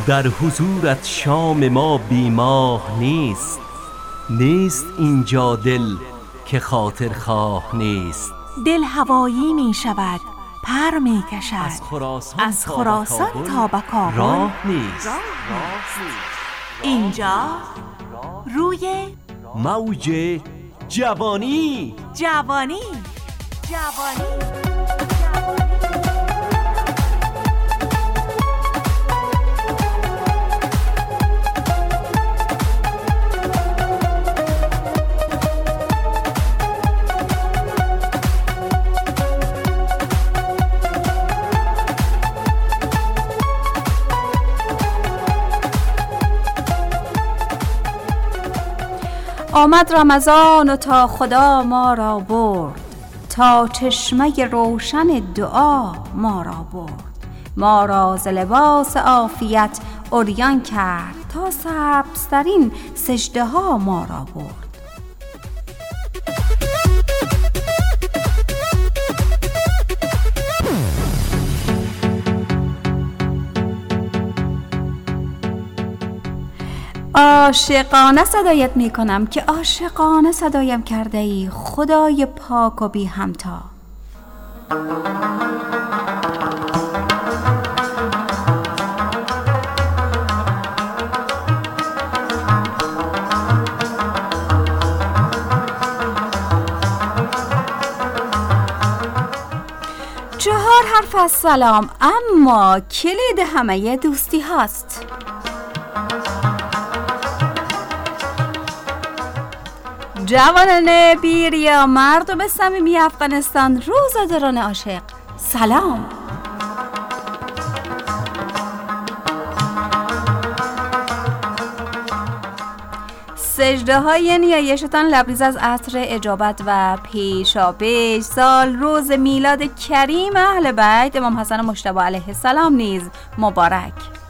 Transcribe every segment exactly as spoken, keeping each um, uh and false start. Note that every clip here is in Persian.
در حضورت شام ما بیماه نیست. نیست اینجا دل که خاطر خواه نیست. دل هوایی می شود، پر می کشد، از خراسان, از خراسان تا به کابل راه نیست. اینجا روی موج جوانی. جوانی جوانی آمد رمضان و تا خدا ما را برد، تا چشمه روشن دعا ما را برد. ما را ز لباس عافیت عریان کرد، تا سبزترین سجده ها ما را برد. عاشقانه صدایت می کنم که عاشقانه صدایم کرده ای، خدای پاک و بی همتا. چهار حرف از سلام، اما کلید همه دوستی هاست. جوانان بیریا، مردم صمیمی افغانستان، روزاداران عاشق، سلام. سجده های نیایشتان لبریز از عطر اجابت و پیشاپیش. سال روز میلاد کریم اهل بیت امام حسن مجتبی علیه السلام نیز مبارک.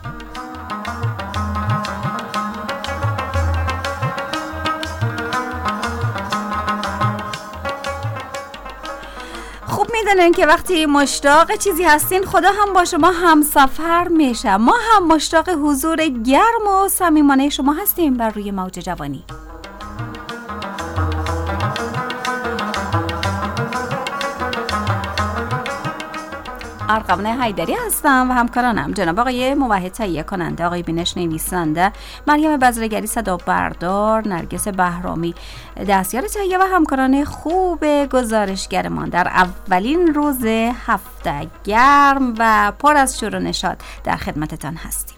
میدونن که وقتی مشتاق چیزی هستین، خدا هم با شما همسفر میشه. ما هم مشتاق حضور گرم و صمیمانه شما هستیم بر روی موج جوانی. ارقام حیدری هستم و همکارانم جناب آقای موحد تهیه کننده، آقای بینش نویسنده، مریم بزرگری صدا بردار، نرگس بهرامی دستیار تهیه و همکاران خوب گزارشگرمان در اولین روز هفته گرم و پر از شور و نشاط در خدمتتان هستیم.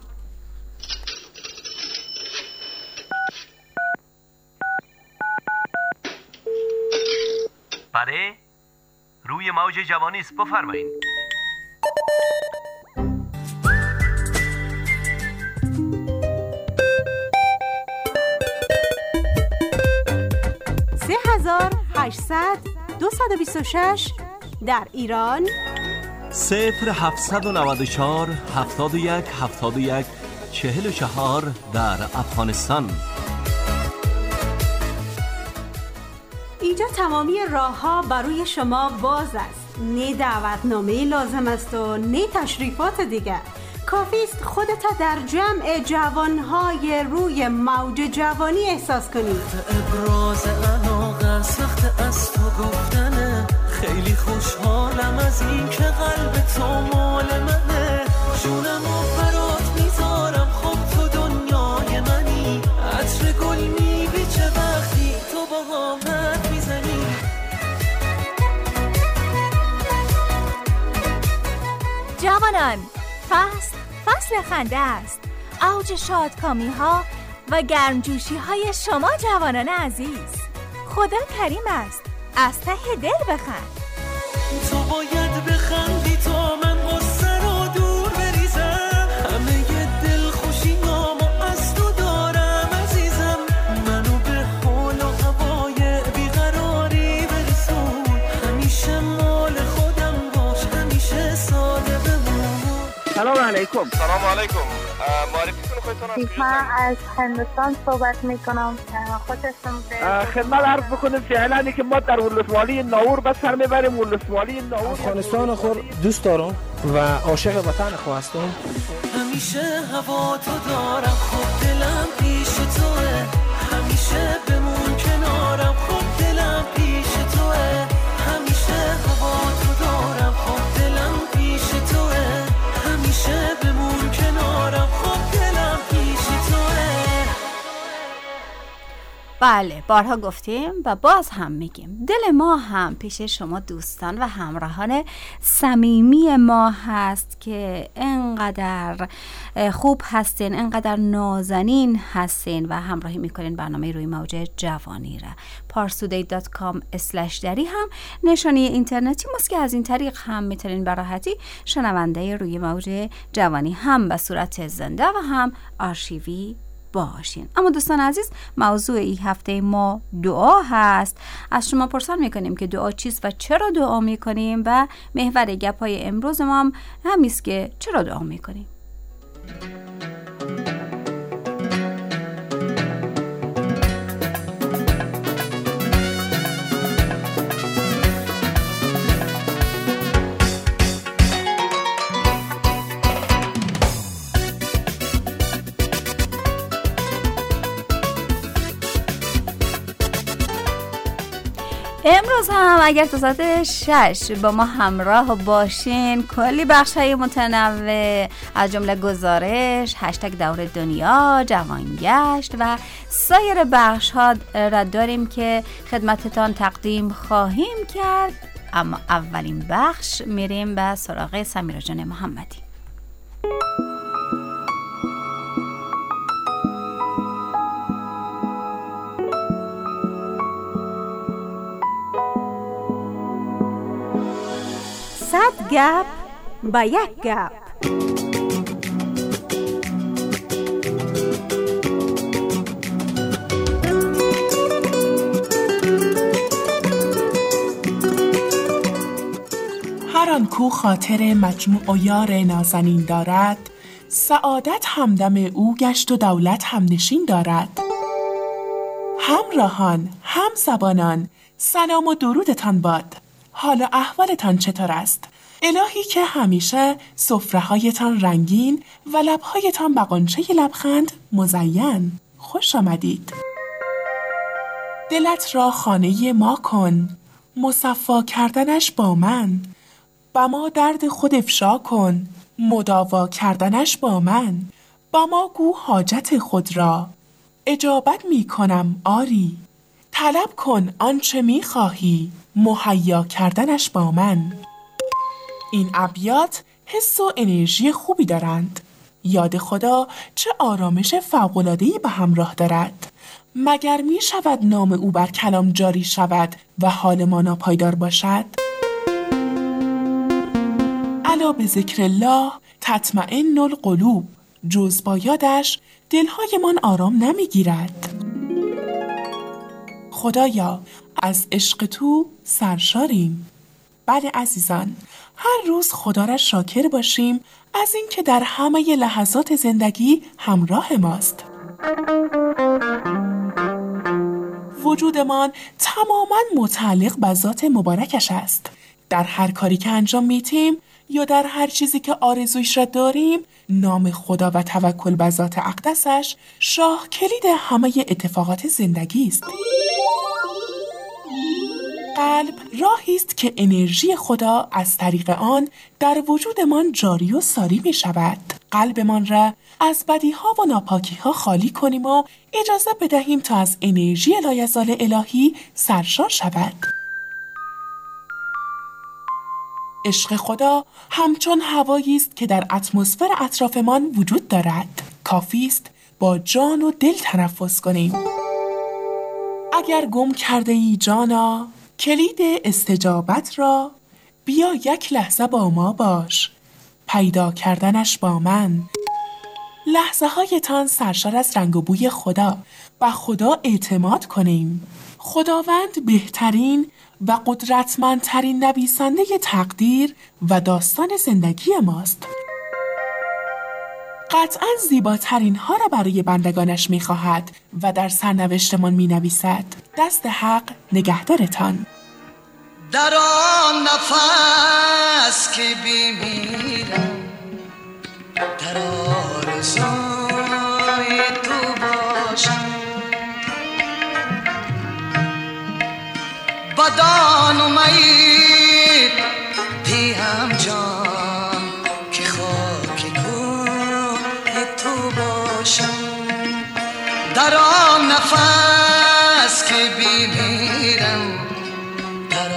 بله، روی موج جوانی است، بفرمایید. سه هزار هشتصد دویست و بیست و شش در ایران، صفر هفتصد و نود و چهار هفتاد و یک هفتاد و یک چهل و چهار در افغانستان. اینجا تمامی راه ها برای شما باز است. نه دعوتنامه لازم است و نه تشریفات دیگر. کافی است خودت در جمع جوانهای روی موج جوانی احساس کنید. ابراز علاقه سخت از تو گفتنه، خیلی خوشحالم از این که قلب تو مال منه. جونمو برات میذارم، خب تو دنیای منی. عطر گل میبیچه وقتی تو با حامت میزنی. جوانان، فصل فصل خنده است. اوج شادکامی ها و گرمجوشی های شما جوانان عزیز. خدا کریم است، از ته دل بخند. تو باید بخندی تا من غصه رو دور بریزم. همه ی دل خوشی نامو از تو دارم عزیزم. منو به حال و هوای بیقراری برسون. همیشه مال خودم باش، همیشه ساده بمون. سلام علیکم. سلام علیکم. معرفی کنید خودتون. من از هندوستان صحبت میکنم. خودتون خدمت عرض بکنیم فعلا که ما در ولسوالی ناور به سر میبریم. ولسوالی ناور افغانستان خود دوست دارم و عاشق وطن خود هستم. همیشه هوا تو دارم، خب دلم پیش توه، همیشه بمون کنارم، خب دلم پیش توه، همیشه هوا تو دارم، خب دلم پیش توه، همیشه بمون کنارم، خب دلم پیش توه. بله، بارها گفتیم و باز هم میگیم دل ما هم پیش شما دوستان و همراهان صمیمی ما هست که انقدر خوب هستین، انقدر نازنین هستین و همراهی میکنین برنامه روی موج جوانی را. پارسودی دات کام اسلش دری هم نشانی اینترنتی ماست که از این طریق هم میتونین به راحتی شنونده روی موج جوانی هم به صورت زنده و هم آرشیوی باشین. اما دوستان عزیز، موضوع این هفته ما دعا هست. از شما پرسان میکنیم که دعا چیست و چرا دعا میکنیم و محور گپ‌های امروز ما هم همیست که چرا دعا میکنیم. امروز هم اگر تا ساعت شش با ما همراه باشین کلی بخش‌های متنوع از جمله گزارش، هشتگ دور دنیا، جوانگشت و سایر بخش‌ها را داریم که خدمتتان تقدیم خواهیم کرد. اما اولین بخش میریم به سراغ سمیرا جان محمدی. صد گپ با یک گپ. هر آن کو خاطر مجموع و یار نازنین دارد، سعادت همدم او گشت و دولت همنشین دارد. همراهان، هم زبانان، سلام و درودتان باد. حال و احوالتان چطور است؟ الهی که همیشه سفره‌هایتان رنگین و لب‌هایتان با غنچه لبخند مزین. خوش آمدید. دلت را خانه ما کن، مصفا کردنش با من. با ما درد خود افشا کن، مداوا کردنش با من. با ما گو حاجت خود را، اجابت می کنم آری. طلب کن آنچه می خواهی، مهیا کردنش با من. این ابیات حس و انرژی خوبی دارند. یاد خدا چه آرامش فوق‌العاده‌ای به همراه دارد. مگر می شود نام او بر کلام جاری شود و حال ما ناپایدار باشد؟ الا به ذکر الله تطمئن القلوب. جز با یادش دلهایمان آرام نمی گیرد. خدایا از عشق تو سرشاریم. بله عزیزان، هر روز خدا را شاکر باشیم از این که در همه لحظات زندگی همراه ماست. وجودمان تماما متعلق به ذات مبارکش است. در هر کاری که انجام میدیم یا در هر چیزی که آرزویش را داریم، نام خدا و توکل به ذات اقدسش شاه کلید همه اتفاقات زندگی است. قلب راهی است که انرژی خدا از طریق آن در وجودمان جاری و ساری می شود. قلبمان را از بدیها و ناپاکیها خالی کنیم و اجازه بدهیم تا از انرژی لایزال الهی سرشار شود. عشق خدا همچون هوایی است که در اتمسفر اطرافمان وجود دارد. کافی است با جان و دل تنفس کنیم. اگر گم کرده ای جانا کلید استجابت را، بیا یک لحظه با ما باش، پیدا کردنش با من. لحظه هایتان سرشار از رنگ و بوی خدا. به خدا اعتماد کنیم. خداوند بهترین و قدرتمندترین نویسنده تقدیر و داستان زندگی ماست. قطعاً زیباترین ها را برای بندگانش می خواهد و در سرنوشتمان می نویسد. دست حق نگهدارتان. در آن نفس که بمیرم، در آن امید دیم جان که خاک کوه تو باشم در آن نفس که بمیرم در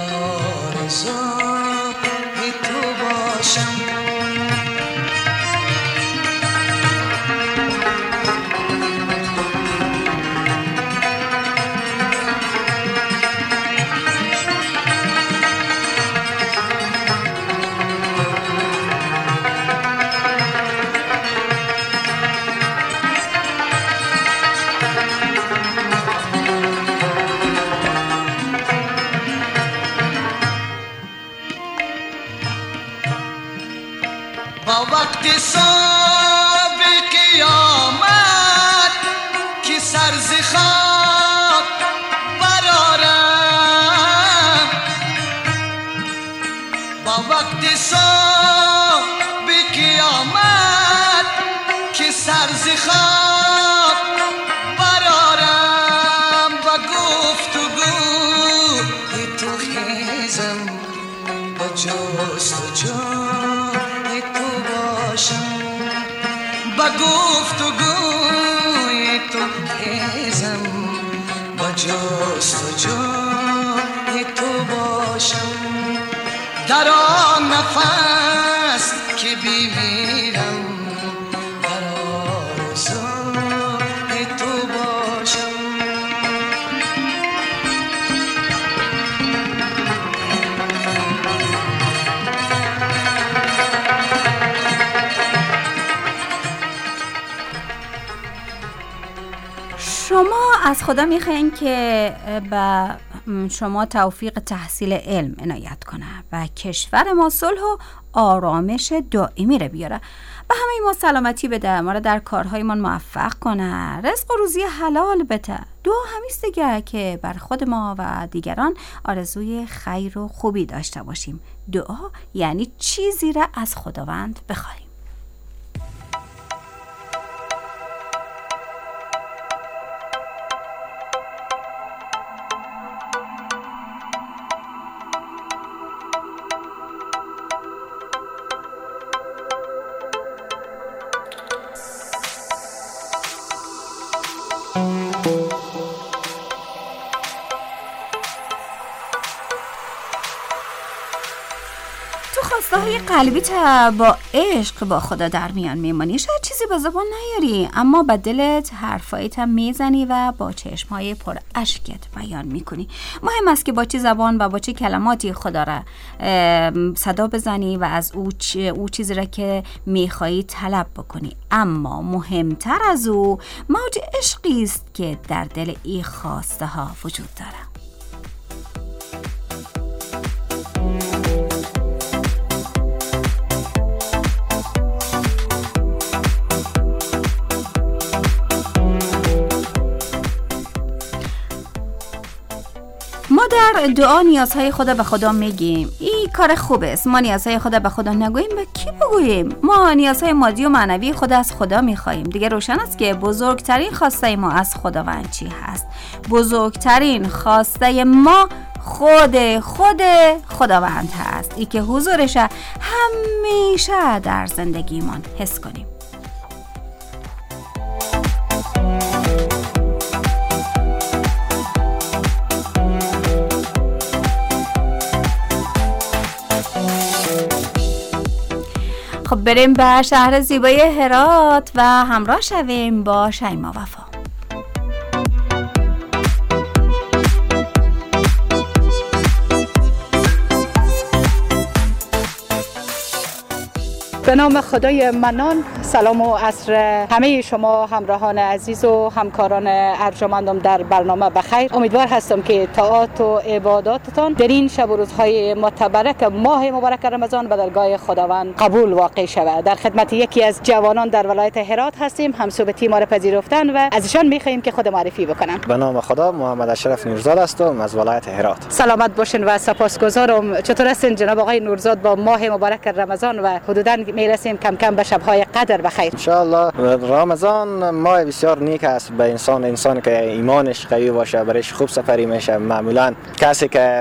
آرزوی تو باشم با وقت صبح قیامت که سر ز خواب برارم با وقت صبح قیامت که سر ز خواب برارم و گفتگوی تو خیزم با جستجو با گفتگوی تو خیزم با جستجوی تو باشم در آن نفس که بمیرم در آرزوی تو باشم شما از خدا میخواین که به شما توفیق تحصیل علم عنایت کنه و کشور ما صلح و آرامش دائمی رو بیاره. به همه ما سلامتی بده، ما رو در کارهایمان موفق کنه، رزق و روزی حلال بده. دعا همیست دیگه که بر خود ما و دیگران آرزوی خیر و خوبی داشته باشیم. دعا یعنی چیزی را از خداوند بخوایم. خواسته های قلبی تا با عشق با خدا در میان میمانی. شاید چیزی به زبان نیاری اما با دلت حرفایت هم میزنی و با چشمهای پر اشکت بیان میکنی. مهم است که با چه زبان و با چه کلماتی خدا را صدا بزنی و از او, چ... او چیزی را که میخوایی طلب بکنی. اما مهمتر از او موج عشقی است که در دل این خواسته ها وجود داره. ما در دعا نیازهای خدا به خدا میگیم. این کار خوبه است. ما نیازهای خدا به خدا نگوییم، به کی بگوییم؟ ما نیازهای مادی و معنوی خدا از خدا میخواییم. دیگه روشن است که بزرگترین خواسته ما از خداوند چی هست؟ بزرگترین خواسته ما خود خود خداوند هست، ای که حضورش همیشه در زندگیمان حس کنیم. خب بریم به شهر زیبای هرات و همراه شویم با شیما وفا. به نام خدای منان. سلام و عصر همه شما همراهان عزیز و همکاران ارجمندم در برنامه بخیر. امیدوار هستم که طاعات و عباداتتان در این شب و روزهای متبرک ماه مبارک رمضان به درگاه خداوند قبول واقع شود. در خدمت یکی از جوانان در ولایت هرات هستیم، همصحبتی ما را پذیرفتن و ازشان می‌خواهیم که خود معرفی بکنن. به نام خدا، محمد اشرف نورزاد هستم از ولایت هرات. سلامت باشین و سپاسگزارم. چطور هستین جناب آقای نورزاد با ماه مبارک رمضان و حدوداً میرسیم کم کم به شب‌های قدر بخیر؟ ان شاء الله رمضان ماه بسیار نیک است به انسان. انسان که ایمانش قوی باشه برایش خوب سفری میشه. معمولا کسی که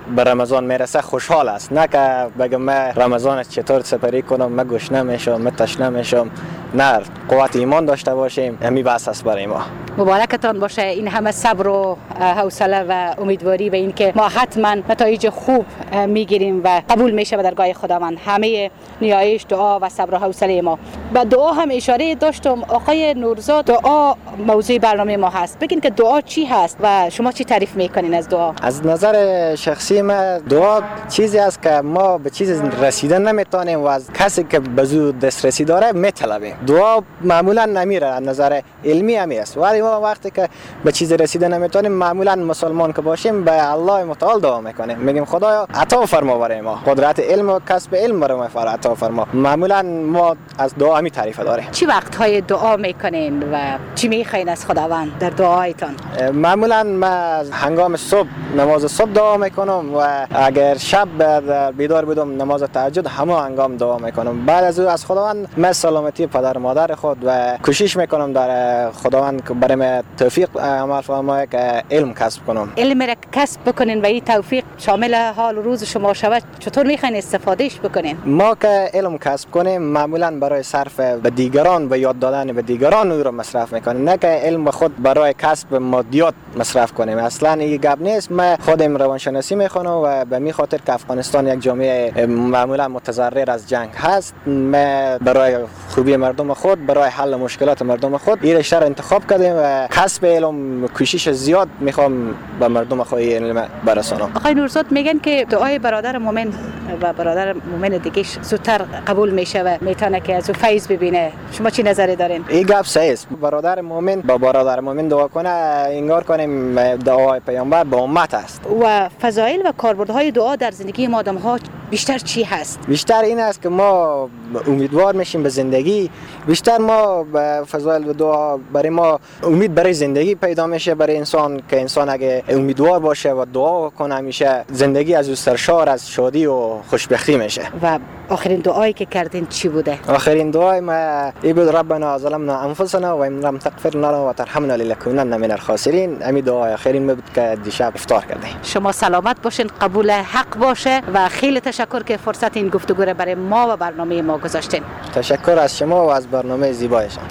به رمضان میرسه خوشحال است، نه که بگم من رمضان چطور سپری کنم، من گشنه میشم، من تشنه میشم. نه، قوت ایمان داشته باشیم، همین بس است برای ما. مبارکتان باشه این همه صبر و حوصله و امیدواری به این که ما حتما نتایج خوب میگیریم و قبول میشه به درگاه خداوند همه نیایش، دعا و صبر و حوصله ما. و دعا هم اشاره داشتم آقای نورزاد، دعا موضوع برنامه ما هست. بگین که دعا چی هست و شما چی تعریف میکنین از دعا؟ از نظر شخصی من دعا چیزی است که ما به چیز رسیدن نمیتونیم و از کسی که به زود دسترسی داره میطلبیم. دعا معمولا نمیره، از نظر علمی همی است، ولی ما وقتی که به چیز رسیدن نمیتونیم معمولا مسلمان که باشیم به الله متعال دعا میکنیم، میگیم خدایا عطا فرما برای ما، قدرت علم و کسب علم برای ما عطا فرما. معمولا ما از دعا همی تعریف داریم. چی وقت های دعا میکنین و چی میخواین از خداوند در دعایتان؟ معمولا ما هنگام صبح نماز صبح دعا میکنم و اگر شب بیدار بودم نماز تهجد همه هنگام دعا میکنم. بعد از او از خداوند من سلامتی پدر مادر خود و کوشش میکنم در خداوند برای من توفیق عمل فرمایه که علم کسب کنم. علم را کسب بکنین و این توفیق شامل حال و روز شما شود، چطور میخواین استفادهش بکنین؟ ما که علم کسب کنیم معمولا برای صرف به دیگران و یاد دادن به دیگران او را مصرف میکنیم، نه که علم خود برای کسب مادیات مصرف کنیم. اصلا این گپ نیست. من خودم روانشناسی میخونم و به می خاطر که افغانستان یک جامعه معمولا متضرر از جنگ هست، من برای خوبی مردم خود، برای حل مشکلات مردم خود این رشته را انتخاب کردیم و کسب علم کوشش زیاد میخوام به مردم خود علم برسانم. آقای نورزاد میگن که دعای برادر مؤمن و برادر مؤمن دیگه زودتر قبول میشه و میتونه که از فیض ببینه. شما چی نظری دارین؟ این گپ صحیح است. برادر مؤمن با برادر مؤمن دعا کنه، انگار کنیم دعای پیامبر به امت است. و فضایل و کاربردهای دعا در زندگی ما آدم‌ها بیشتر چی هست؟ بیشتر این است که ما امیدوار میشیم به زندگی. بیشتر ما به فضایل و دعا برای ما امید برای زندگی پیدا میشه برای انسان، که انسان اگه امیدوار باشه و دعا کنه همیشه زندگی از او سرشار از شادی و خوشبختی میشه. و آخرین دعایی که کردین چی بوده؟ آخرین دعای ما ای بود ربنا ظلمنا انفسنا و ان لم تغفر لنا و ترحمنا لنكونن من الخاسرین. همین دعای آخرین ما بود که دیشب افطار کردیم. شما سلامت باشین، قبول حق باشه و خیلی تشکر که فرصت این گفتگو رو برای ما و برنامه ما گذاشتین. تشکر از شما و از برنامه زیبایشان.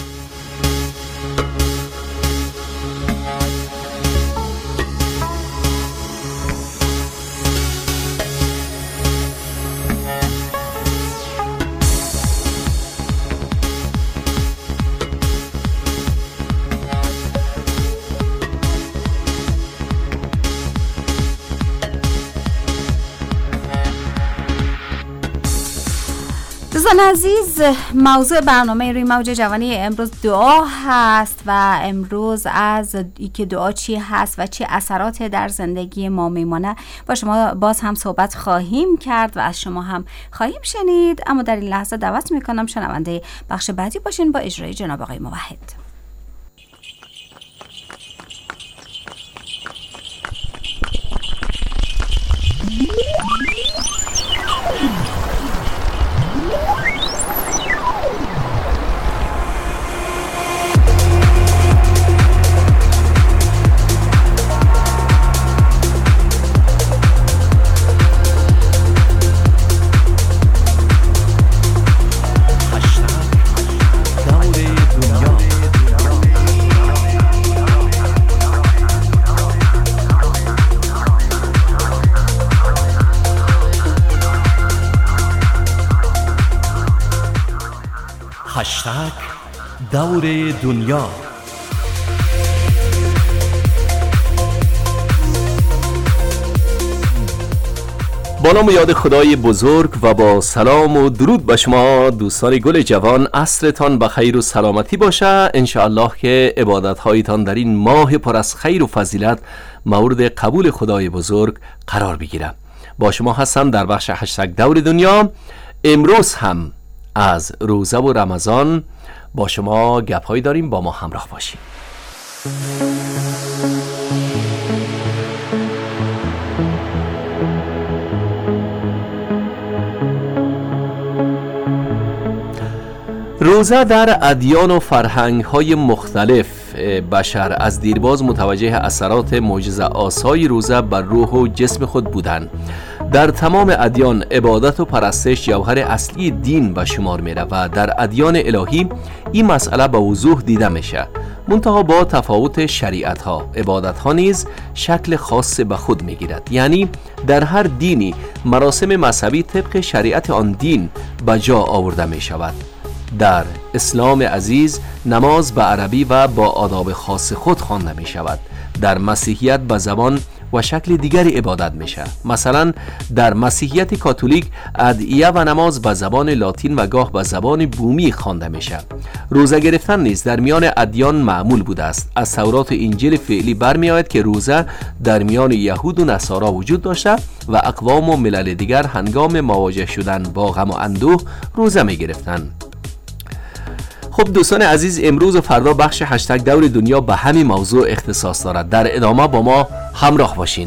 دوستان عزیز، موضوع برنامه روی موج جوانی امروز دعا هست و امروز از اینکه دعا چی هست و چه اثرات در زندگی ما میمانه با شما باز هم صحبت خواهیم کرد و از شما هم خواهیم شنید. اما در این لحظه دعوت میکنم شنونده بخش بعدی باشین با اجرای جناب آقای موحد. هشتگ دور دنیا. با نام و یاد خدای بزرگ و با سلام و درود به شما دوستان گل جوان، عصرتان به خیر و سلامتی باشه. انشاءالله که عبادتهایتان در این ماه پر از خیر و فضیلت مورد قبول خدای بزرگ قرار بگیره. با شما هستم در بخش هشتگ دور دنیا. امروز هم از روزه و رمضان با شما گپ‌هایی داریم، با ما همراه باشید. روزه در ادیان و فرهنگ‌های مختلف بشر از دیرباز متوجه اثرات معجزه آسای روزه بر روح و جسم خود بودند. در تمام ادیان عبادت و پرستش جوهر اصلی دین به شمار میره و در ادیان الهی این مسئله به وضوح دیده میشه. منتها با تفاوت شریعت ها، عبادت ها نیز شکل خاص به خود میگیرد. یعنی در هر دینی مراسم مذهبی طبق شریعت آن دین به جا آورده می شود. در اسلام عزیز نماز به عربی و با آداب خاص خود خوانده می شود. در مسیحیت به زبان و شکل دیگری عبادت میشه. مثلا در مسیحیت کاتولیک ادعیه و نماز به زبان لاتین و گاه به زبان بومی خوانده میشه. روزه گرفتن نیز در میان ادیان معمول بوده است. از تورات و انجیل فعلی برمیآید که روزه در میان یهود و نصارا وجود داشته و اقوام و ملل دیگر هنگام مواجه شدن با غم و اندوه روزه میگرفتند. خب دوستان عزیز، امروز و فردا بخش هشتگ دور دنیا به همین موضوع اختصاص دارد. در ادامه با ما همراه باشین.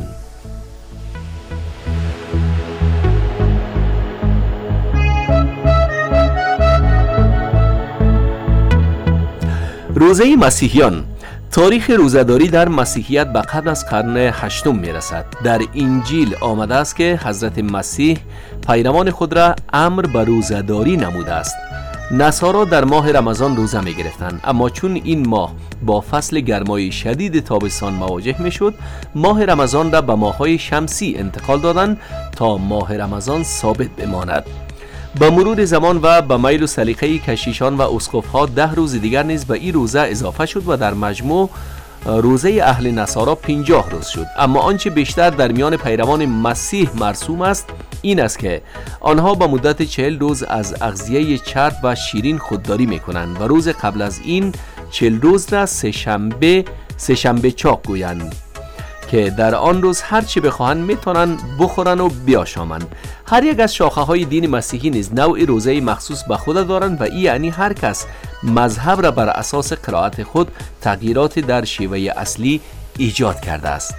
روزه مسیحیان. تاریخ روزه‌داری در مسیحیت به قبل از قرن هشتم میرسد. در انجیل آمده است که حضرت مسیح پیروان خود را امر به روزه‌داری نموده است. نصارا در ماه رمضان روزه می گرفتند، اما چون این ماه با فصل گرمای شدید تابستان مواجه می شد، ماه رمضان را به ماه‌های شمسی انتقال دادند تا ماه رمضان ثابت بماند. با مرور زمان و با میل و سلیقه کشیشان و اسقف‌ها ده روز دیگر نیز به این روزه اضافه شد و در مجموع روزه اهل نصارا پنجاه روز شد. اما آنچه بیشتر در میان پیروان مسیح مرسوم است این است که آنها با مدت چهل روز از اغذیه چرب و شیرین خودداری میکنند و روز قبل از این چهل روز را سه شنبه سه شنبه چاق گویند که در آن روز هر چی بخواهند میتونن بخورن و بیاشامند. هر یک از شاخه های دین مسیحی نیز نوعی روزه مخصوص به خود دارند و این یعنی هر کس مذهب را بر اساس قرائت خود تغییرات در شیوه اصلی ایجاد کرده است.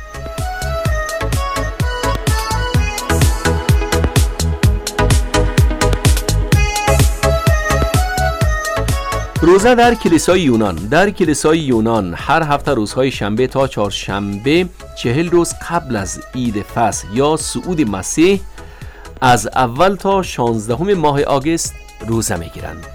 روزه در کلیسای یونان. در کلیسای یونان هر هفته روزهای شنبه تا چهارشنبه چهل روز قبل از عید فصح یا صعود مسیح از اول تا شانزدهم ماه آگوست روزه میگیرند.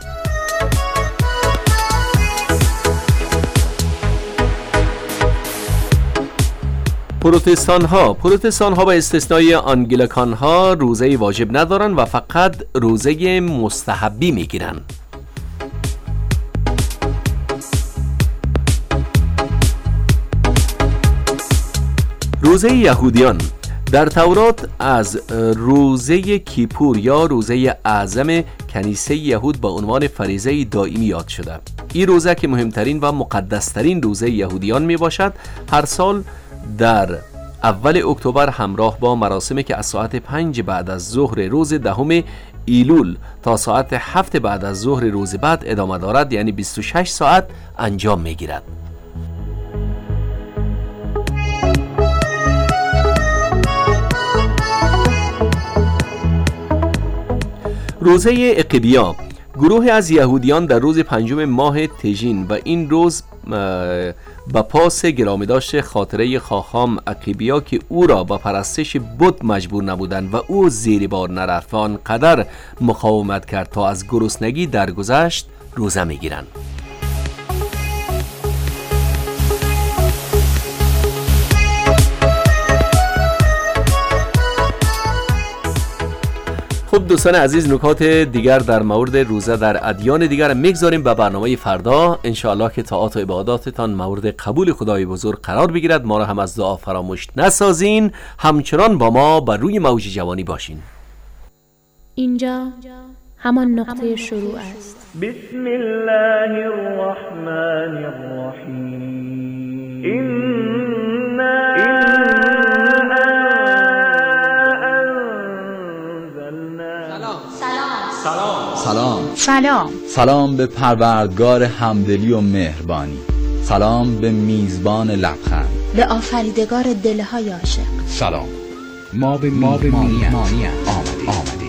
پروتستان ها پروتستان ها به استثنای آنگلیکان ها روزه واجب ندارند و فقط روزه مستحبی میگیرند. روزه یهودیان. در تورات از روزه کیپور یا روزه اعظم کنیسه یهود با عنوان فریضه دائمی یاد شده. این روزه که مهمترین و مقدسترین روزه یهودیان می باشد، هر سال در اول اکتبر همراه با مراسمی که از ساعت پنج بعد از ظهر روز دهم ایلول تا ساعت هفت بعد از ظهر روز بعد ادامه دارد، یعنی بیست و شش ساعت انجام می گیرد. روزه عقیبیا. گروه از یهودیان در روز پنجم ماه تژین و این روز با پاس گرامی داشت خاطره خاخام عقیبیا که او را با پرستش بت مجبور نبودند و او زیر بار نرفت و آنقدر مقاومت کرد تا از گرسنگی درگذشت روزه میگیرند. خب دوستان عزیز، نکات دیگر در مورد روزه در ادیان دیگر میگذاریم به برنامه فردا. انشاءالله که طاعات و عباداتتان مورد قبول خدای بزرگ قرار بگیرد. ما را هم از دعا فراموش نسازین. همچنان با ما بر روی موج جوانی باشین. اینجا همان نقطه شروع است. بسم الله الرحمن الرحیم. اینا سلام سلام سلام به پروردگار همدلی و مهربانی. سلام به میزبان لبخند، به آفریدگار دلهای عاشق. سلام، ما به ما به مانیت آمده آمده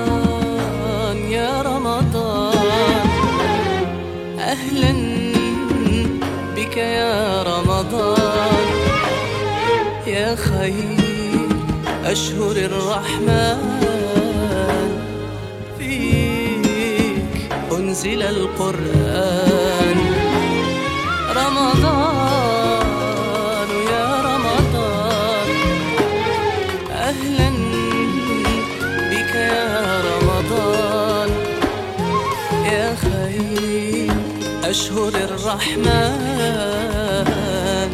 رمضان یا رمضان اهلا يا رمضان يا خير أشهر الرحمن فيك أنزل القرآن رمضان يا رمضان أهلا بك يا رمضان يا خير أشهر الرحمن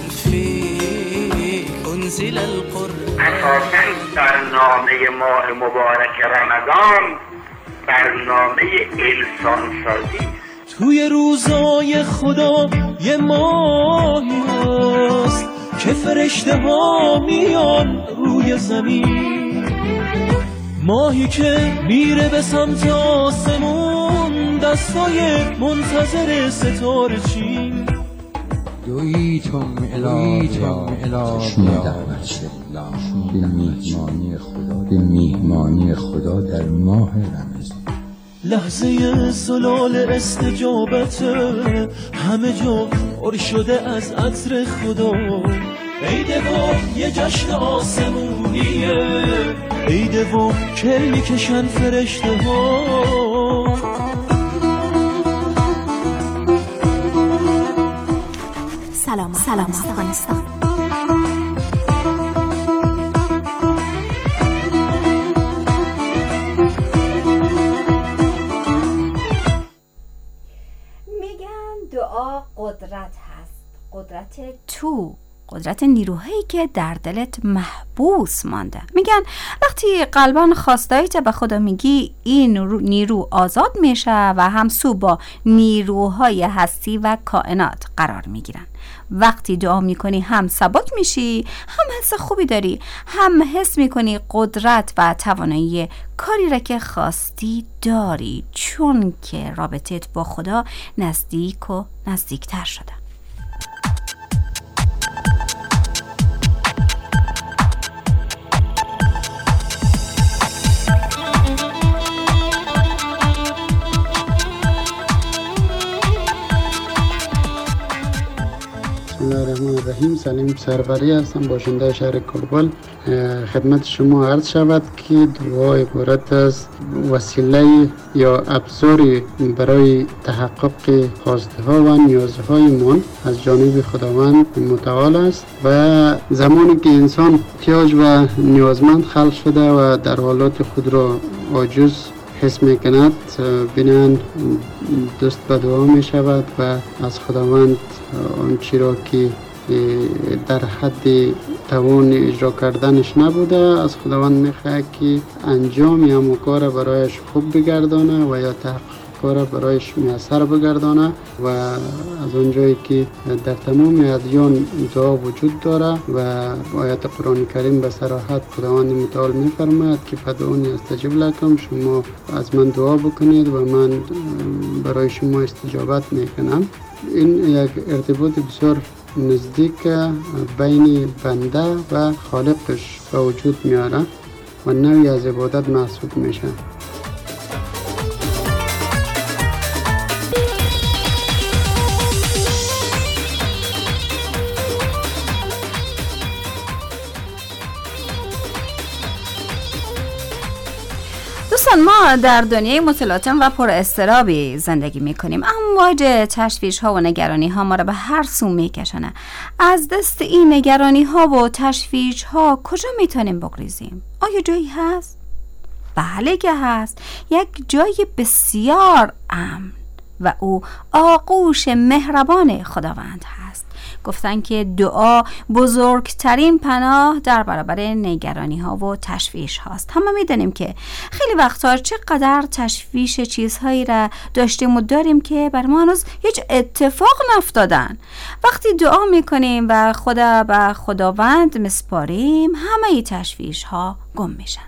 فيك أنزل القرآن. اساساً برنامه ماه مبارک رمضان برنامه انسان سازی. توی روزای خدا یه ماهی هست که فرشته ها میان روی زمین، ماهی که میره به سمت آسمون دستای منتظر ستاره چین. دویتم الهی شما دعوت شد به میهمانی خدا به میهمانی خدا در ماه رمضان. لحظه زلال استجابت همه جا پر شده از عطر خدا. عیده و یه جشن آسمونیه، عیده و کل میکشن فرشته ها. سلام سلام افغانستان. دعا قدرت هست، قدرت تو، قدرت نیروهایی که در دلت محبوس مانده. میگن وقتی قلبان خواستایی به خدا میگی این نیرو آزاد میشه و همسو با نیروهای هستی و کائنات قرار میگیرن. وقتی دعا میکنی هم سبک میشی، هم حس خوبی داری، هم حس میکنی قدرت و توانایی کاری را که خواستی داری، چون که رابطت با خدا نزدیک و نزدیکتر شده. بسم الله الرحمن الرحیم. سلیم سربری هستم، باشنده شهر کابل. خدمت شما عرض شود که دعا عبارت از وسیله یا ابزاری برای تحقق خواسته ها و نیازهای من از جانب خداوند متعال است و زمانی که انسان احتیاج و نیازمند خلق شده و در حالات خود را عاجز حس میکند، بینن دست به دعا می شود و از خداوند آنچه را که در حد توان اجرا کردنش نبوده از خداوند میخواد که انجام یا کار برایش خوب بگردانه و یا تحقیق کار برایش میسر بگردانه و از اونجایی که در تمام ادیان دعا وجود داره و آیت قرآن کریم به صراحت خداوند متعال میفرماید که فدعونی استجب لکم، شما از من دعا بکنید و من برای شما استجابت میکنم. این یک ارتباط بسیار نزدیک بین بنده و خالقش به وجود میاره و نوعی از عبادت محسوب میشه. دوستان، ما در دنیای متلاطم و پر اضطرابی زندگی میکنیم. امواج تشویش ها و نگرانی ها ما را به هر سو میکشنه. از دست این نگرانی ها و تشویش ها کجا میتونیم بگریزیم؟ آیا جایی هست؟ بله که هست. یک جای بسیار امن و او آغوش مهربان خداوند هست. گفتن که دعا بزرگترین پناه در برابر نگرانی ها و تشویش هاست. همه میدونیم که خیلی وقتا چقدر تشویش چیزهایی را داشتیم و داریم که بر ما هنوز هیچ اتفاق نفتادن. وقتی دعا میکنیم و خدا به خداوند مسپاریم، همه ای تشویش ها گم میشن.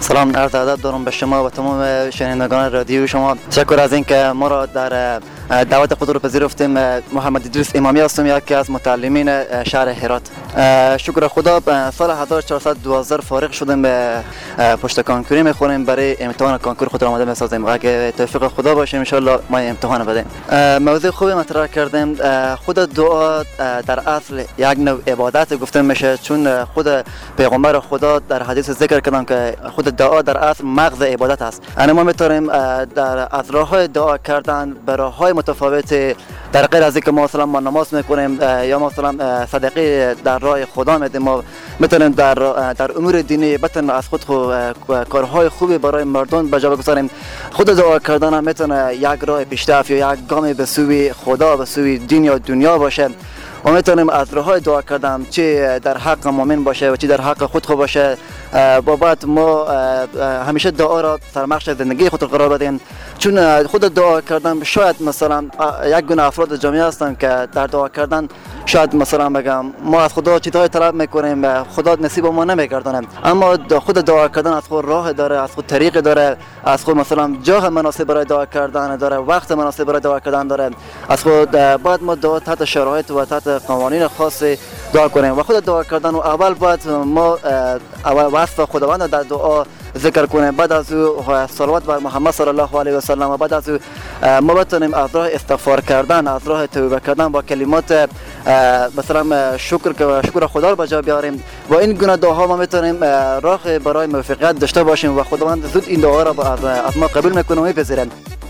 سلام عرض ادب دارم به شما و تمام شنوندگان رادیو شما. تشکر از اینکه ما را در دعوت خود رو پذیرفتیم. محمد ادریس امامی هستم، یکی از متعلمین شهر هرات. شکر خدا سال هزار و چهارصد و دوازده فارغ شدیم، به پشت کنکوری میخوریم برای امتحان کنکور خود را آماده میسازیم. اگه توفیق خدا باشه ان شاء الله ما امتحان بدیم. موضوع خوبی مطرح کردیم. خود دعا در اصل یک نوع عبادت گفته میشه، چون خود پیغمبر خدا در حدیث ذکر کردن که خود دعا در اصل مغز عبادت است. یعنی ما میتونیم در از راه‌های دعا کردن به راه‌های متفاوت، در غیر از اینکه ما مثلا ما نماز میکنیم یا مثلا صدقه در راه خدا میدیم، ما میتونیم در در امور دینی بتونیم از خود خو کارهای خوبی برای مردم به جا بگذاریم. خود دعا کردن هم میتونه یک راه پیشرفت یا یک گام به سوی خدا، به سوی دین یا دنیا باشه. و میتونیم از راه‌های دعا کردن چه در حق مؤمن باشه و چه در حق خود خو باشه. بابت ما همیشه دعا را سرمقصد زندگی خود قرار بدیم، چون خود دعا کردن شاید مثلا یک گونه افراد جامعه هستن که در دعا کردن شاید مثلا بگم ما از خدا چیزهای طلب میکنیم، خدا نصیب ما نمیگردونه، اما خود دعا کردن از خود راه داره، از خود طریق داره، از خود مثلا جاه مناسب برای دعا کردن داره، وقت مناسب برای دعا کردن داره. از خود بعد ما دعا تحت شرایط و تحت قوانین خاصی دعا کنیم و خود دعا کردن و اول باید ما اول وصف خداوند در دعا ذکر کنیم، بعد از او صلوات بر محمد صلی الله علیه و سلم و بعد از او ما بتونیم از راه استغفار کردن، از راه توبه کردن با کلمات مثلا شکر که شکر خدا رو به جا بیاریم و این گونه دعاها ما میتونیم راه برای موفقیت داشته باشیم و خداوند زود این دعا را از ما قبول میکنه و میپذیره.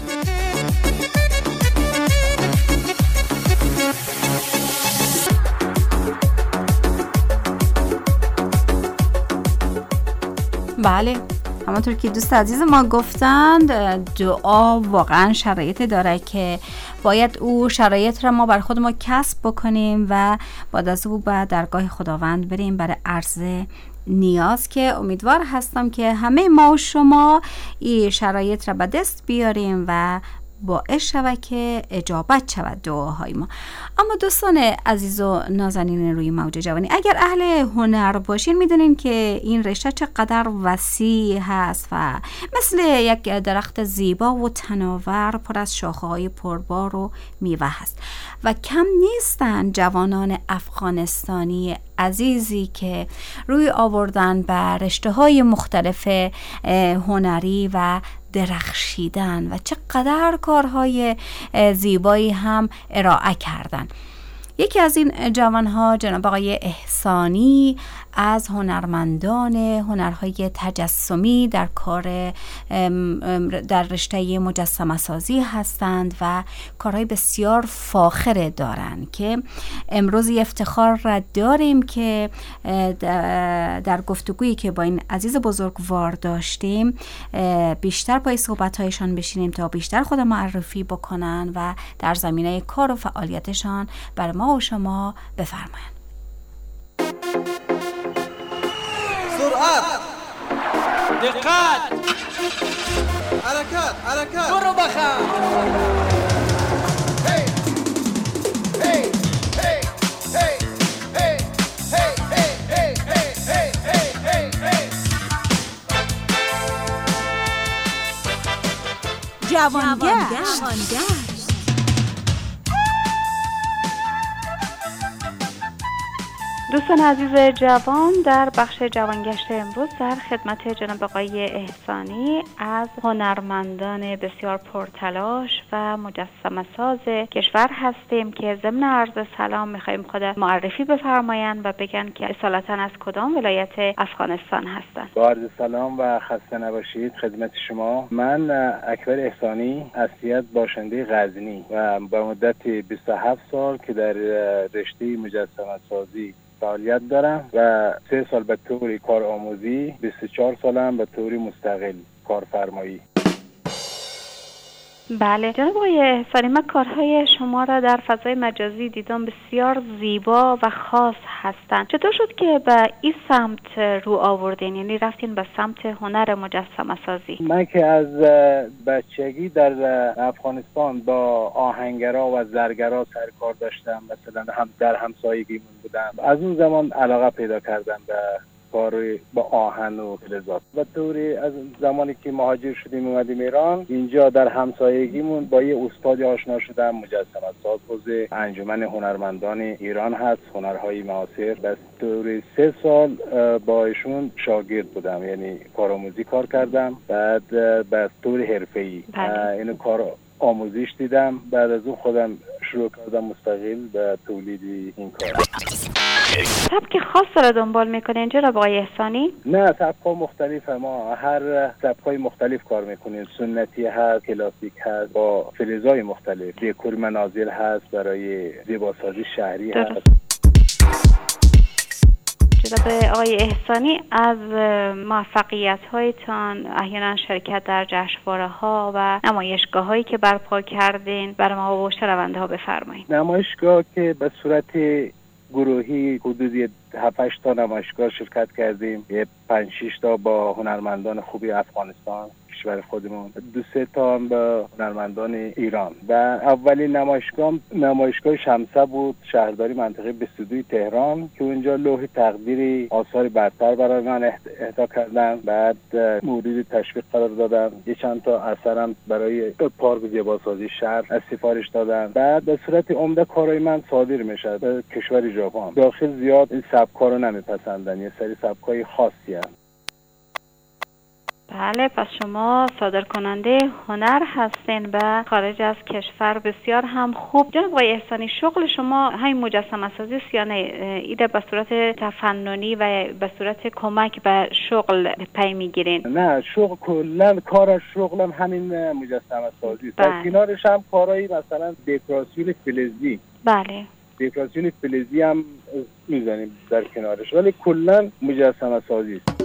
بله، همونطور که دوست عزیز ما گفتند دعا واقعا شرایط داره که باید او شرایط را ما بر خود ما کسب بکنیم و بعد از او به درگاه خداوند بریم برای عرض نیاز، که امیدوار هستم که همه ما و شما این شرایط را به دست بیاریم و باعث شود که اجابت شود دعاهای ما. اما دوستان عزیز و نازنین روی موج جوانی، اگر اهل هنر باشین میدونین که این رشته چقدر وسیع هست و مثل یک درخت زیبا و تناور پر از شاخه‌های پربار و میوه هست و کم نیستن جوانان افغانستانی عزیزی که روی آوردن به رشته‌های مختلف هنری و درخشیدن و چقدر کارهای زیبایی هم ارائه کردن. یکی از این جوانها جناب آقای احسانی از هنرمندان هنرهای تجسمی در کار در رشته مجسمه سازی هستند و کارهای بسیار فاخر دارند که امروز افتخار را داریم که در گفتگویی که با این عزیز بزرگوار داشتیم بیشتر پای صحبت‌هایشان بشینیم تا بیشتر خود معرفی بکنن و در زمینه کار و فعالیتشان بر ما و شما بفرمایند. سرعت، دقت، حرکت، حرکت، برو بخم. هی هی هی هی هی هی هی هی هی هی جوانگشت. دوستان عزیز جوان، در بخش جوانگشت امروز در خدمت جناب آقای احسانی از هنرمندان بسیار پرتلاش و مجسمه ساز کشور هستیم که ضمن عرض سلام میخوایم خود معرفی بفرمایند و بگن که اصالتا از کدام ولایت افغانستان هستند. با عرض سلام و خسته نباشید خدمت شما. من اکبر احسانی اصلیت باشنده غزنی و با مدت بیست و هفت سال که در رشته مجسمه سازی فعالیت دارم و سه سال به طور کارآموزی، بیست و چهار سالم به طور مستقل کارفرمایی. بله جناب آقای احسانی، من کارهای شما را در فضای مجازی دیدم، بسیار زیبا و خاص هستند. چطور شد که به این سمت رو آوردین، یعنی رفتین به سمت هنر مجسمه سازی؟ من که از بچگی در افغانستان با آهنگرا و زرگرا سر کار داشتم، مثلا هم در همسایگیمون بودم، از اون زمان علاقه پیدا کردم به کار با آهن و فلزات. و طوری از زمانی که مهاجر شدیم اومدیم ایران، اینجا در همسایگیمون با یه استادی آشنا شدم، مجسمه ساز عضو انجمن هنرمندان ایران هست، هنرهای معاصر. بس طوری سه سال با ایشون شاگرد بودم، یعنی کارآموزی کار کردم. بعد به طور حرفه‌ای اینو کار آموزش دیدم. بعد از اون خودم شروع کردم مستقل به تولید این کار. سبک خاص را دنبال میکنه اینجا را آقای احسانی؟ نه، سبک‌ها مختلفه. ما هر سبک‌های مختلف کار میکنیم. سنتی هست، کلاسیک هست، با فلزای مختلف. دکور منازل هست، برای زیباسازی شهری درست. هست. جناب آقای احسانی، از موفقیت هایتان احیانا شرکت در جشنواره ها و نمایشگاه هایی که برپا کردین برای ما و شنونده ها بفرمایید. نمایشگاه که به صورت گروهی حدودی هفت هشت تا نمایشگاه شرکت کردیم، یه پنج شش تا با هنرمندان خوبی افغانستان کشور خودمون، دو سه تا هم با هنرمندان ایران. و اولین نمایشگاه نمایشگاه شمسه بود، شهرداری منطقه بیست و دو تهران، که اونجا لوح تقدیری آثار برتر برای من اهدا کردن. بعد مورد تشویق قرار دادن، یه چند تا اثرم برای پارک زیباسازی شهر از سفارش دادن. بعد به صورت عمده کارهای من صادر میشه به کشور ژاپن. داخل زیاد این سبک‌ها رو نمیپسندن، یه سری سبک‌های خاصی هست. بله، پس شما صادر کننده هنر هستین و خارج از کشور بسیار هم خوب. جناب آقای احسانی، شغل شما همین مجسمه سازی است یا نه ایده به صورت تفننی و به صورت کمک به شغل پی میگیرین؟ نه، شغل کلا کار شغلم همین مجسمه سازی است. در کنارش هم کارهایی مثلا دکوراسیون فلزی. بله. دکوراسیون فلزی هم میزنیم در کنارش، ولی کلا مجسمه سازی است.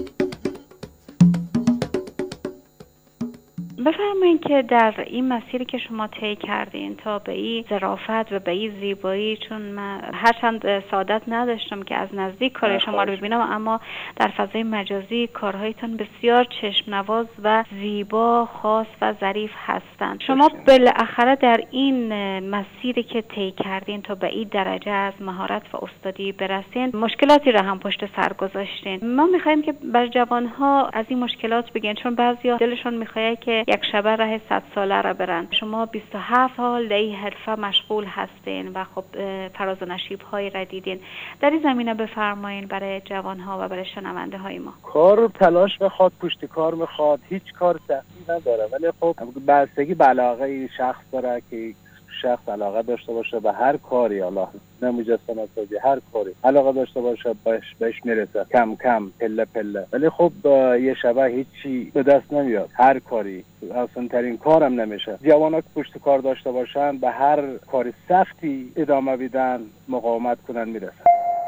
بفرمایید که در این مسیری که شما طی کردین تا به این ظرافت و به این زیبایی، چون من هرچند سعادت نداشتم که از نزدیک کار شما رو ببینم، اما در فضای مجازی کارهایتان بسیار چشم نواز و زیبا، خاص و ظریف هستند. شما بالاخره در این مسیری که طی کردین تا به این درجه از مهارت و استادی برسین، مشکلاتی را هم پشت سر گذاشتین. ما می‌خوایم که بر جوان‌ها از این مشکلات بگین، چون بعضیا دلشون می‌خواد که یک شبه راه صد ساله را برن. شما بیست و هفت سال در این حرفه مشغول هستین و خب فراز و نشیب‌هایی را دیدین. در این زمینه بفرمایین برای جوان‌ها و برای شنونده های ما. کار تلاش میخواد، پشت کار میخواد، هیچ کار سختی نداره، ولی خب بستگی به علاقه شخص داره که شخص علاقه داشته باشه به هر کاری، الله نه مجسمه سازی، هر کاری علاقه داشته باشه بهش بهش میرسه، کم کم پله پله. ولی خب یه شبه هیچی به دست نمیاد، هر کاری آسان ترین کارم نمیشه. جوانا که پشت کار داشته باشن به هر کاری سختی ادامه بدن، مقاومت کنن، میرسن.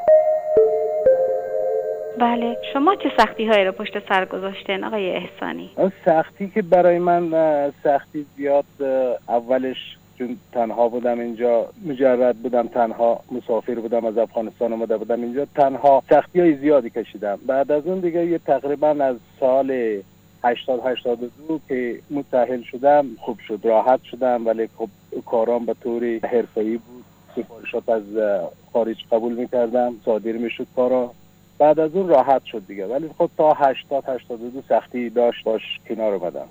بله، شما چه سختی هایی رو پشت سر گذاشتین آقای احسانی؟ سختی که برای من سختی زیاد، اولش چون تنها بودم اینجا، مجرد بودم، تنها مسافر بودم، از افغانستان اومده بودم اینجا، تنها سختی های زیادی کشیدم. بعد از اون دیگه یه تقریبا از سال هشتاد هشتاد و دو که متأهل شدم خوب شد، راحت شدم. ولی خب کارام به طور حرفه‌ای بود، سفارشات از خارج قبول میکردم، صادر میشد کارا. بعد از اون راحت شد دیگه، ولی خب تا هشتاد هشتاد و دو سختی داشت، باش کنار اومدم.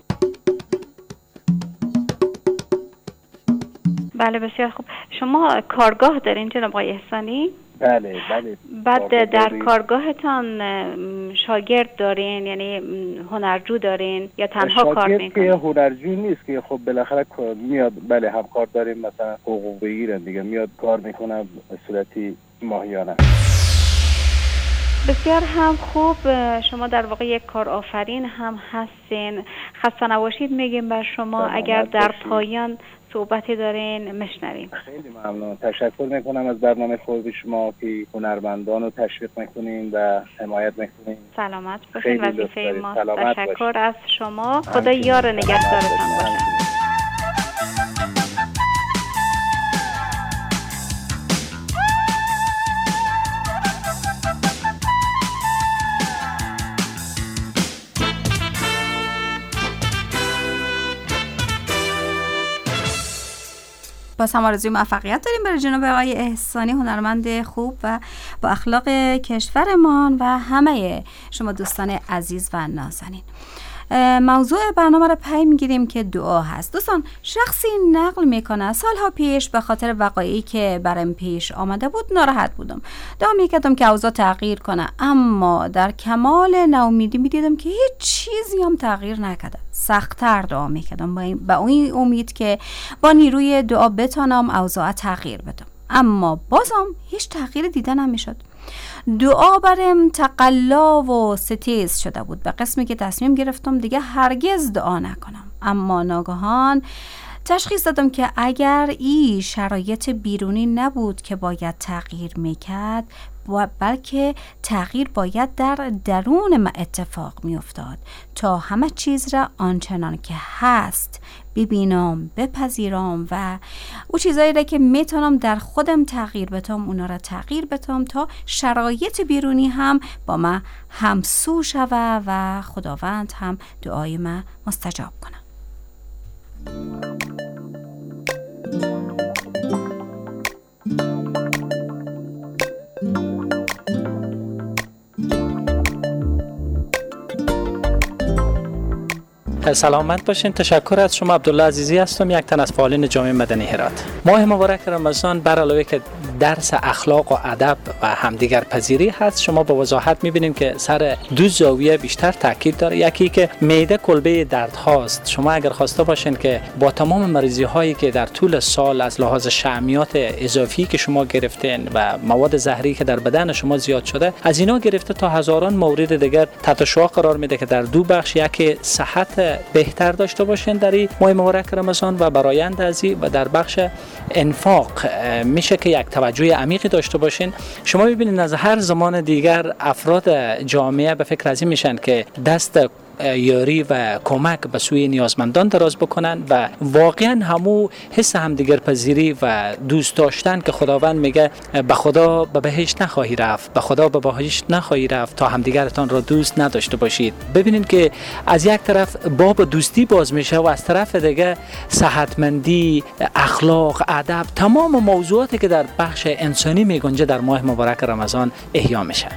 بله، بسیار خوب. شما کارگاه دارین جناب آقای احسانی؟ بله بله. بعد در کارگاهتان شاگرد دارین، یعنی هنرجو دارین یا تنها کار میکنین؟ شاگرد که هنرجو نیست که خب بالاخره میاد، بله همکار داریم، مثلا حقوق بگیرن دیگه، میاد کار میکنه به صورتی ماهیانه. بسیار هم خوب. شما در واقع یک کارآفرین هم هستین. خسته نباشید میگیم بر شما. اگر در پایان صحبتی دارین مشنویم. خیلی ممنون، تشکر میکنم از برنامه خوب شما که هنرمندان رو تشویق میکنین و حمایت میکنین. سلامت باشین، وظیفه ما. تشکر باشین. از شما. خدا یار نگهدارتان باشه. باز هم آرزوی موفقیت داریم برای جناب آقای احسانی، هنرمند خوب و با اخلاق کشورمان و همه شما دوستان عزیز و نازنین. موضوع برنامه را پی میگیریم که دعا هست. دوستان، شخصی نقل میکنه سالها پیش به خاطر وقایعی که برام پیش آمده بود ناراحت بودم، دعا میکردم که اوضاع تغییر کنه، اما در کمال ناامیدی میدیدم که هیچ چیزی هم تغییر نکرده. سخت‌تر دعا میکردم با اون امید که با نیروی دعا بتونم اوضاع تغییر بدم، اما بازم هیچ تغییر دیده نمیشد. دعا برم تقلا و ستیز شده بود به قسمی که تصمیم گرفتم دیگه هرگز دعا نکنم. اما ناگهان تشخیص دادم که اگر این شرایط بیرونی نبود که باید تغییر میکرد، بلکه تغییر باید در درون ما اتفاق میافتاد تا همه چیز را آنچنان که هست ببینم، بپذیرم و او چیزایی را که میتونم در خودم تغییر بدم اونا را تغییر بدم تا شرایط بیرونی هم با ما همسو شوه و خداوند هم دعای ما مستجاب کنه. سلامت باشین. تشکر از شما. عبدالله عزیزی هستم، یک تن از فعالین جامعه مدنی هرات. ماه مبارک رمضان بر علاوه که درس اخلاق و ادب و همدیگر پذیری هست، شما با وضاحت می‌بینیم که سر دو زاویه بیشتر تاکید داره. یکی که معده کلبه درد هاست. شما اگر خواسته باشین که با تمام مریضی هایی که در طول سال از لحاظ شحمیات اضافی که شما گرفتین و مواد زهری که در بدن شما زیاد شده، از اینا گرفته تا هزاران مورد دیگر تحت شعاع قرار میده که در دو بخش، یکی صحت بهتر داشته باشین در این ماه مبارک رمضان و برآیند از این، و در بخش انفاق میشه که یک توجه عمیقی داشته باشین. شما ببینید از هر زمان دیگر افراد جامعه به فکر از این میشن که دست یاری و کمک به سوی نیازمندان دراز بکنن و واقعا همو حس همدیگر پذیری و دوست داشتن که خداوند میگه به خدا به بهشت نخواهی رفت، به خدا به بهشت نخواهی رفت تا همدیگرتان را دوست نداشته باشید. ببینید که از یک طرف باب دوستی باز میشه و از طرف دیگه صحتمندی، اخلاق، ادب، تمام موضوعاتی که در بخش انسانی میگنجه در ماه مبارک رمضان احیا میشه.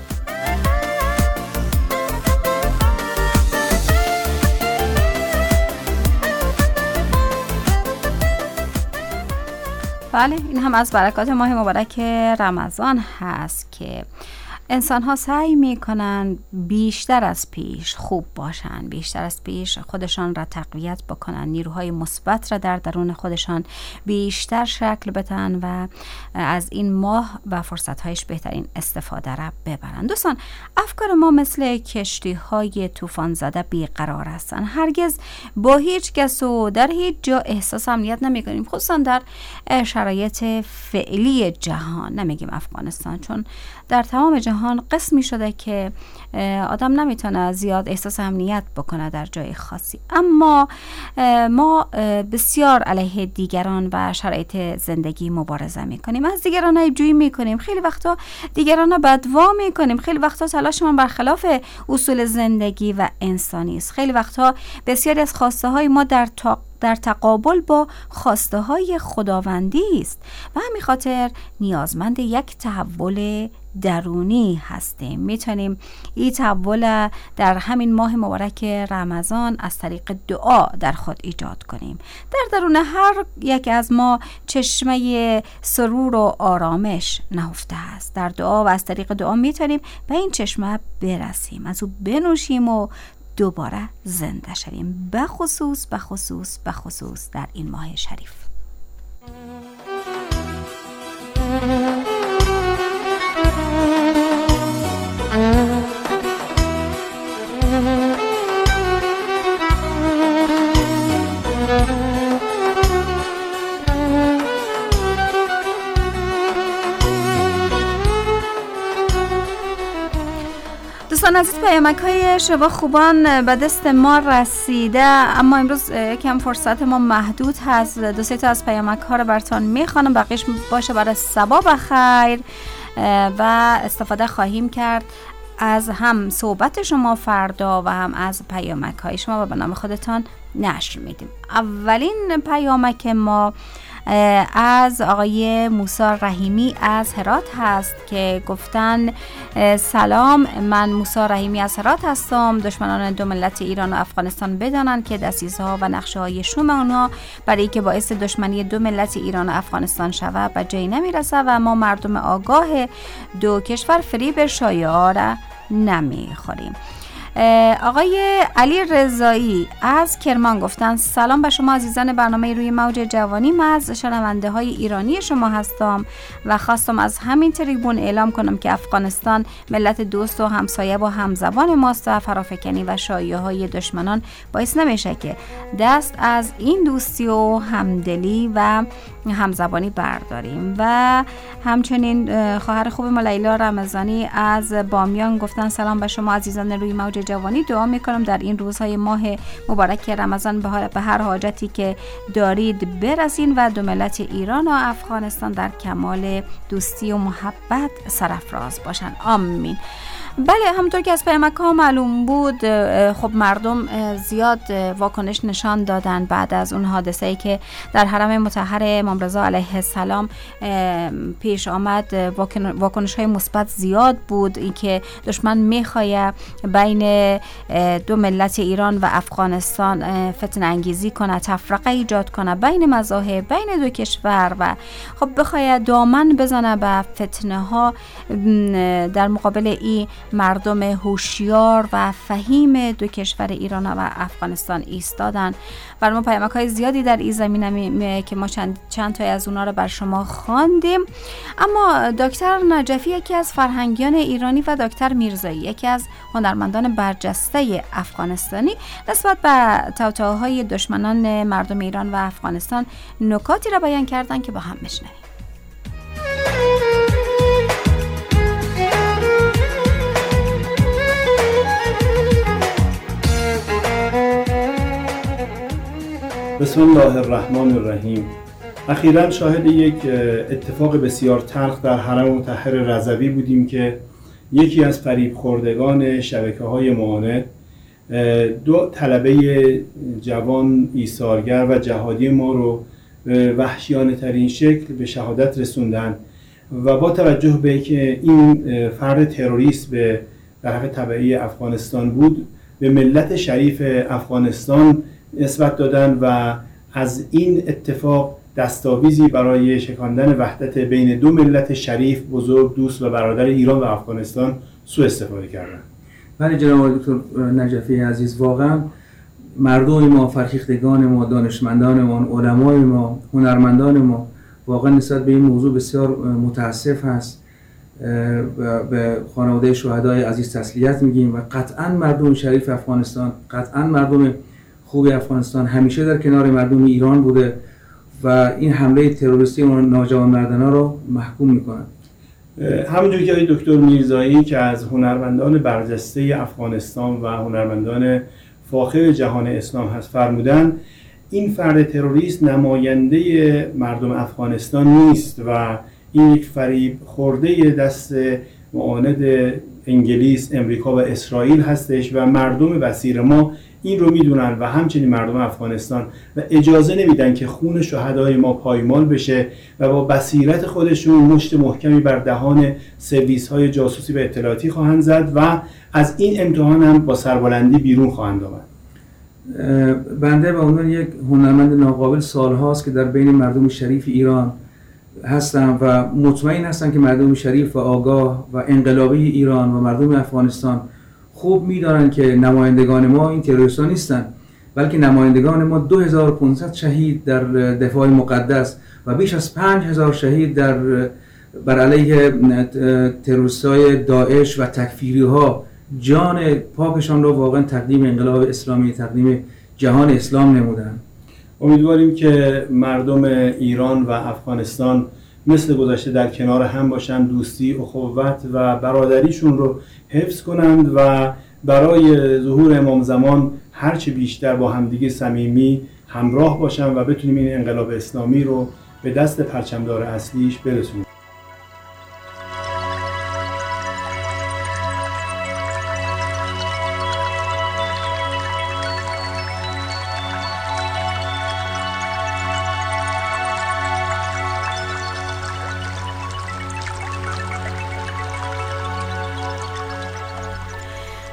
بله، این هم از برکات ماه مبارک رمضان هست که انسان ها سعی می کنن بیشتر از پیش خوب باشن، بیشتر از پیش خودشان را تقویت بکنن، نیروهای مثبت را در درون خودشان بیشتر شکل بدن و از این ماه و فرصت هایش بهترین استفاده را ببرن. دوستان، افکار ما مثل کشتی های طوفان زده بیقرار هستن. هرگز با هیچ کس و در هیچ جا احساس امنیت نمی کنیم، خصوصا در شرایط فعلی جهان. نمیگیم افغانستان، چون در تمام جهان قسمی شده که آدم نمیتونه زیاد احساس امنیت بکنه در جای خاصی، اما ما بسیار علیه دیگران و شرایط زندگی مبارزه میکنیم، از دیگران عیب‌جویی میکنیم، خیلی وقتا دیگران بدوا میکنیم، خیلی وقتا تلاشمون برخلاف اصول زندگی و انسانی است، خیلی وقتا بسیاری از خواسته های ما در تا در تقابل با خواسته های خداوندی است و همین خاطر نیازمند یک تحول درونی هستیم. میتونیم این تحول در همین ماه مبارک رمضان از طریق دعا در خود ایجاد کنیم. در درون هر یک از ما چشمه سرور و آرامش نهفته است. در دعا و از طریق دعا میتونیم به این چشمه برسیم، از او بنوشیم و دوباره زنده شویم، به خصوص به خصوص به خصوص در این ماه شریف. دوستان عزیز، پیامک های شما خوبان به دست ما رسیده، اما امروز کم فرصت ما محدود هست. دو سه تا از پیامک ها رو براتون میخوانم، بقیش باشه برای ثواب و خیر و استفاده خواهیم کرد از هم صحبت شما فردا و هم از پیامک های شما و به نام خودتان نشر میدیم. اولین پیامک ما از آقای موسی رحیمی از هرات هست که گفتن سلام، من موسی رحیمی از هرات هستم. دشمنان دو ملت ایران و افغانستان بدانند که دسیسه ها و نقشه های شوم آنها برای که باعث دشمنی دو ملت ایران و افغانستان شود به جایی نمیرسه و ما مردم آگاه دو کشور فریب شایعه را نمیخوریم. آقای علی رضایی از کرمان گفتن سلام به شما عزیزان برنامه روی موج جوانی. من از شنونده های ایرانی شما هستم و خواستم از همین تریبون اعلام کنم که افغانستان ملت دوست و همسایه و همزبان ماست و فرافکنی و شایعه های دشمنان باعث نمیشه که دست از این دوستی و همدلی و همزبانی برداریم. و همچنین خواهر خوب ما لیلا رمضانی از بامیان گفتن سلام به شما عزیزان روی موج جوانی. دعا میکنم در این روزهای ماه مبارک رمضان به هر حاجتی که دارید برسین و دو ملت ایران و افغانستان در کمال دوستی و محبت سرافراز باشن. آمین. بله، همونطور که از پیامک ها معلوم بود خب مردم زیاد واکنش نشان دادن بعد از اون حادثه‌ای که در حرم مطهر امام رضا علیه السلام پیش آمد. واکنش های مثبت زیاد بود، این که دشمن میخواد بین دو ملت ایران و افغانستان فتنه انگیزی کنه، تفرقه ایجاد کنه بین مذاهب، بین دو کشور و خب بخواد دامن بزنه به فتنه ها. در مقابل این مردم هوشیار و فهیم دو کشور ایران و افغانستان ایستادن. بر ما پیامک های زیادی در این زمینه که ما چند, چند تای از اونا رو بر شما خواندیم. اما دکتر نجفی یکی از فرهنگیان ایرانی و دکتر میرزایی یکی از هنرمندان برجسته افغانستانی نسبت به توطئه‌های دشمنان مردم ایران و افغانستان نکاتی را بیان کردن که با هم بشنویم. بسم الله الرحمن الرحیم. اخیراً شاهد یک اتفاق بسیار تلخ در حرم مطهر رضوی بودیم که یکی از فریب خوردگان شبکه‌های معاند دو طلبه جوان ایثارگر و جهادی ما رو به وحشیانه ترین شکل به شهادت رسوندن و با توجه به که این فرد تروریست به در حق تبعی افغانستان بود به ملت شریف افغانستان نسبت دادن و از این اتفاق دستاویزی برای شکاندن وحدت بین دو ملت شریف، بزرگ، دوست و برادر ایران و افغانستان سوء استفاده کردند. بله جناب دکتر نجفی عزیز، واقعا مردم ما، فرهیختگان ما، دانشمندان ما، علمای ما، هنرمندان ما واقعا نسبت به این موضوع بسیار متاسف هست. به خانواده شهدای عزیز تسلیت میگیم و قطعا مردم شریف افغانستان، قطعا مردم خوب افغانستان همیشه در کنار مردم ایران بوده و این حمله تروریستی و ناجوانمردانه رو محکوم میکنن. همونجور که آقای دکتر میرزایی که از هنرمندان برجسته افغانستان و هنرمندان فاخر جهان اسلام هست فرمودن، این فرد تروریست نماینده مردم افغانستان نیست و این یک فریب خورده دست معاند انگلیس، امریکا و اسرائیل هستش و مردم بصیر ما این رو میدونن و همچنین مردم افغانستان و اجازه نمیدن که خون شهدای ما پایمال بشه و با بصیرت خودشون مشت محکمی بر دهان سرویس های جاسوسی و اطلاعاتی خواهند زد و از این امتحان هم با سربلندی بیرون خواهند آمد. بنده به عنوان یک هنرمند ناقابل سالهاست که در بین مردم شریف ایران هستم و مطمئن هستم که مردم شریف و آگاه و انقلابی ایران و مردم افغانستان خوب می‌دانن که نمایندگان ما این تروریستان نیستن، بلکه نمایندگان ما دو هزار و پانصد شهید در دفاع مقدس و بیش از پنج هزار شهید در بر علیه تروریست‌های داعش و تکفیری‌ها جان پاکشان را واقعا تقدیم انقلاب اسلامی، تقدیم جهان اسلام نمودن. امیدواریم که مردم ایران و افغانستان مثل گذشته در کنار هم باشند، دوستی، اخوت و برادریشون رو حفظ کنند و برای ظهور امام زمان هرچه بیشتر با همدیگه صمیمی همراه باشند و بتونیم این انقلاب اسلامی رو به دست پرچمدار اصلیش برسونیم.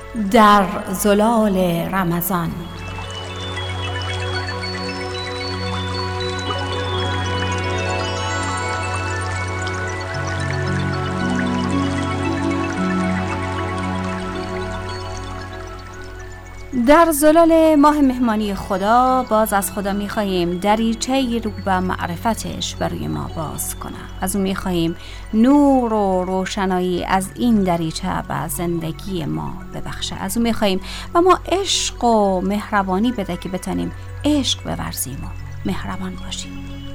در زلال رمضان. در زلال ماه مهمانی خدا باز از خدا می‌خواهیم دریچه رو به معرفتش برای ما باز کنه. از اون می‌خواهیم نور و روشنایی از این دریچه به زندگی ما ببخشه. از اون می‌خواهیم و ما عشق و مهربانی بده که بتونیم عشق بورزیم و مهربان باشیم.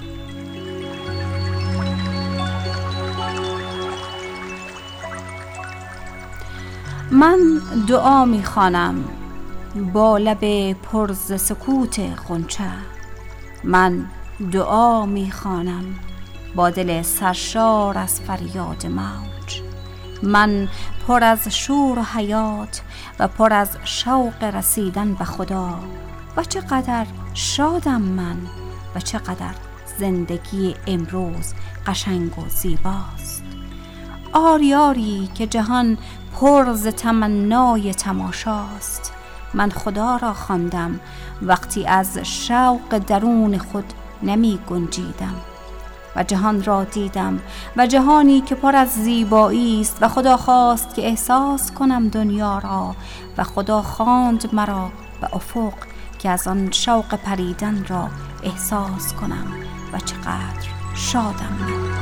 من دعا می‌خوانم با لب پر ز سکوت غنچه، من دعا میخوانم با دل سرشار از فریاد موج، من پر از شور و حیات و پر از شوق رسیدن به خدا. و چقدر شادم من و چقدر زندگی امروز قشنگ و زیباست. آری آری که جهان پر ز تمنای تماشاست. من خدا را خواندم وقتی از شوق درون خود نمی گنجیدم و جهان را دیدم و جهانی که پر از زیبایی است و خدا خواست که احساس کنم دنیا را و خدا خواند مرا به افق که از آن شوق پریدن را احساس کنم و چقدر شادم من.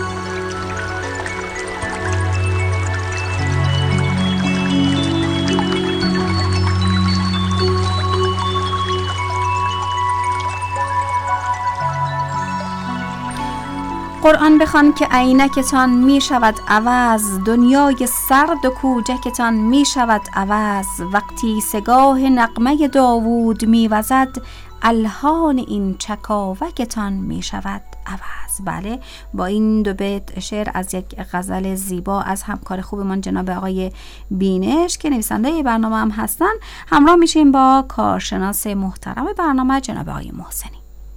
قرآن بخوان که عینکتان می شود عوض، دنیای سرد و کوچکتان می شود عوض. وقتی سگاه نغمه داوود می وزد، الحان این چکاوکتان می شود عوض. بله، با این دو بیت شعر از یک غزل زیبا از همکار خوبمان جناب آقای بینش که نویسنده برنامه هم هستن همراه میشیم با کارشناس محترم برنامه جناب آقای محسنی.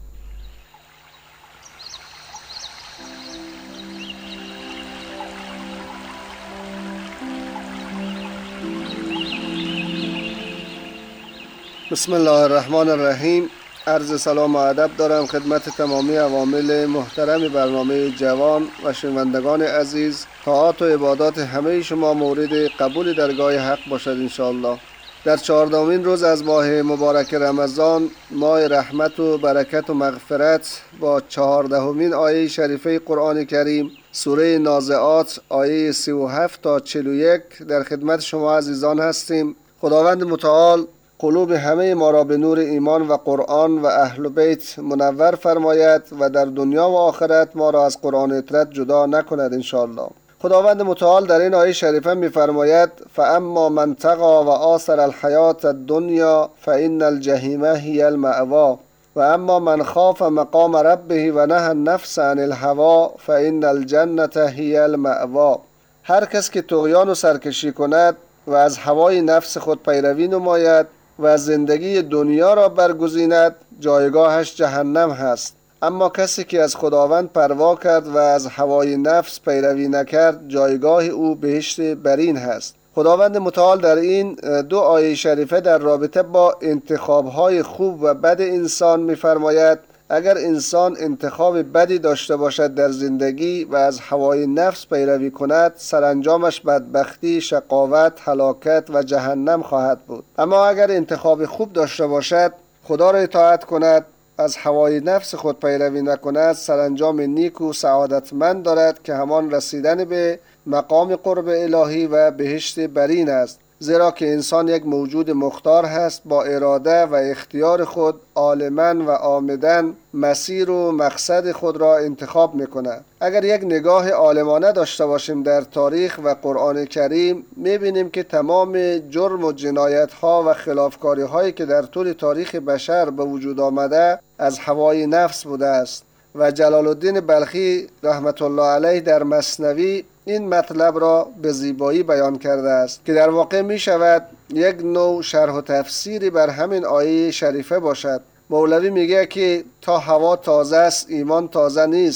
بسم الله الرحمن الرحیم. عرض سلام و ادب دارم خدمت تمامی عوامل محترم برنامه جوان و شنوندگان عزیز. طاعات و عبادات همه شما مورد قبول درگاه حق باشد انشاءالله. در چهاردهمین روز از ماه مبارک رمضان، ماه رحمت و برکت و مغفرت، با چهاردهمین آیه شریفه قرآن کریم سوره نازعات آیه سی و هفت تا چهل و یک در خدمت شما عزیزان هستیم. خداوند متعال قلوب همه ما را به نور ایمان و قرآن و اهل بیت منور فرماید و در دنیا و آخرت ما را از قرآن اطرت جدا نکند انشاءالله. خداوند متعال در این آیه شریفه می فرماید فاما من طغى و آثر الحیات الدنیا فإن الجحیم هی المأوی و اما من خاف مقام ربه و نهى النفس عن الهوى فإن الجنة هی المأوی. هر کس که طغیان و سرکشی کند و از هوای نفس خود پیروی نماید و زندگی دنیا را برگزیند، جایگاهش جهنم هست. اما کسی که از خداوند پروا کرد و از هوای نفس پیروی نکرد، جایگاه او بهشت برین هست. خداوند متعال در این دو آیه شریفه در رابطه با انتخاب‌های خوب و بد انسان می‌فرماید اگر انسان انتخاب بدی داشته باشد در زندگی و از هوای نفس پیروی کند، سرانجامش بدبختی، شقاوت، هلاکت و جهنم خواهد بود. اما اگر انتخاب خوب داشته باشد، خدا را اطاعت کند، از هوای نفس خود پیروی نکند، سرانجام نیک و سعادتمند دارد که همان رسیدن به مقام قرب الهی و بهشت برین است. زیرا که انسان یک موجود مختار هست، با اراده و اختیار خود عالماً و عامداً مسیر و مقصد خود را انتخاب می‌کند. اگر یک نگاه عالمانه داشته باشیم در تاریخ و قرآن کریم، می‌بینیم که تمام جرم و جنایت‌ها و خلافکاری‌هایی که در طول تاریخ بشر به وجود آمده از هوای نفس بوده است و جلال الدین بلخی رحمت الله علیه در مثنوی این مطلب را به زیبایی بیان کرده است که در واقع می شود یک نوع شرح و تفسیری بر همین آیه شریفه باشد. مولوی میگه که تا هوا تازه است ایمان تازه نیست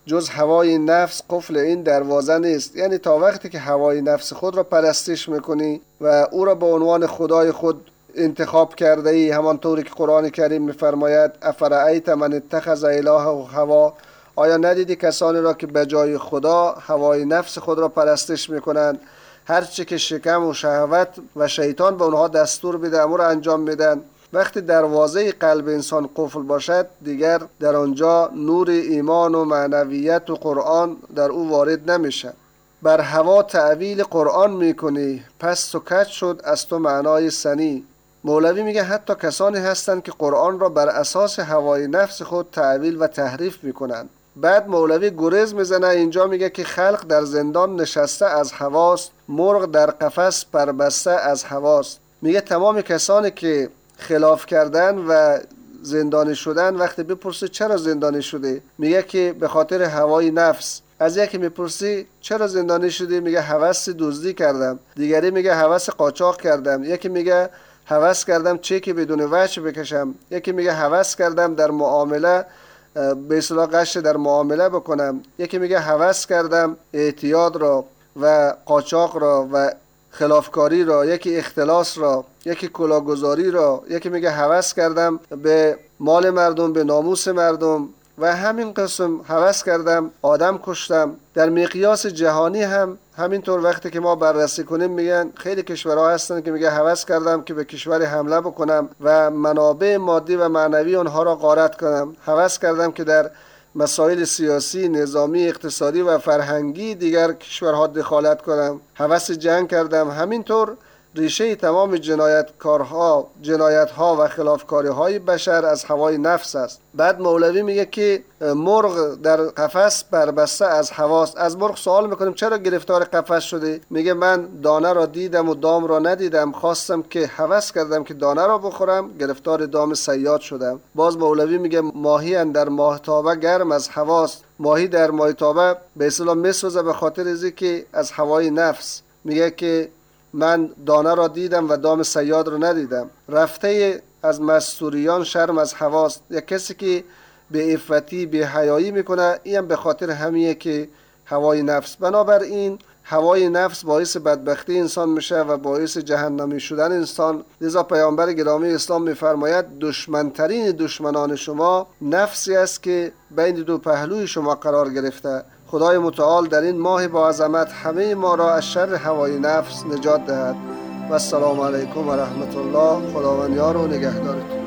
جز هوای نفس قفل این دروازه نیست. یعنی تا وقتی که هوای نفس خود را پرستش میکنی و او را به عنوان خدای خود انتخاب کرده ای، همانطوری که قرآن کریم میفرماید افرأیت من اتخذ الهه هوا، آیا ندیدی کسانی را که به جای خدا هوای نفس خود را پرستش میکنند؟ هرچی که شکم و شهوت و شیطان به اونها دستور بده امور انجام میدن. وقتی دروازه قلب انسان قفل باشد دیگر در آنجا نور ایمان و معنویت و قرآن در او وارد نمیشه. بر هوا تعویل قرآن میکنی، پس تو کج شد از تو معنای سنی. مولوی میگه حتی کسانی هستند که قرآن را بر اساس هوای نفس خود تعویل و تحریف میکنند. بعد مولوی گریز میزنه، اینجا میگه که خلق در زندان نشسته از هواست، مرغ در قفس پربسته از هواست. میگه تمام کسانی که خلاف کردن و زندانی شدن وقتی بپرسی چرا زندانی شده، میگه که به خاطر هوای نفس. از یکی میپرسی چرا زندانی شدی، میگه هوس دزدی کردم. دیگری میگه هوس قاچاق کردم. یکی میگه هوس کردم چکی بدون وجه بکشم. یکی میگه هوس کردم در معامله به اصطلاح قش در معامله بکنم. یکی میگه هوس کردم اعتیاد را و قاچاق را و خلافکاری را، یکی اختلاس را، یکی کلاهگذاری را، یکی میگه هوس کردم به مال مردم، به ناموس مردم و همین قسم هوس کردم آدم کشتم. در مقیاس جهانی هم همینطور وقتی که ما بررسی کنیم میگن خیلی کشورها هستن که میگه هوس کردم که به کشور حمله بکنم و منابع مادی و معنوی آنها را غارت کنم. هوس کردم که در مسائل سیاسی، نظامی، اقتصادی و فرهنگی دیگر کشورها دخالت کنم. هوس جنگ کردم. همینطور ریشه تمام جنایتکارها، جنایتها و خلافکاری‌های بشر از هوای نفس است. بعد مولوی میگه که مرغ در قفس بربسته از هواست. از مرغ سوال میکنیم چرا گرفتار قفس شده؟ میگه من دانه را دیدم و دام را ندیدم، خواستم که هوس کردم که دانه را بخورم، گرفتار دام صیاد شدم. باز مولوی میگه ماهی اندر ماهتابه گرم از هواست. ماهی در ماهتابه به اصطلاح میسوزه به خاطر از که از هوای نفس. میگه که من دانه را دیدم و دام صیاد را ندیدم. رفته از مستوریان شرم از هواست. یک کسی که به عفتی به حیایی میکنه این به خاطر همیه که هوای نفس. بنابراین هوای نفس باعث بدبختی انسان میشه و باعث جهنمی شدن انسان. لذا پیامبر گرامی اسلام میفرماید دشمنترین دشمنان شما نفسی است که بین دو پهلوی شما قرار گرفته. خدای متعال در این ماه با عظمت همه ما را از شر هوای نفس نجات دهد. و السلام علیکم و رحمت الله. خداوند یار و نگهدارتون.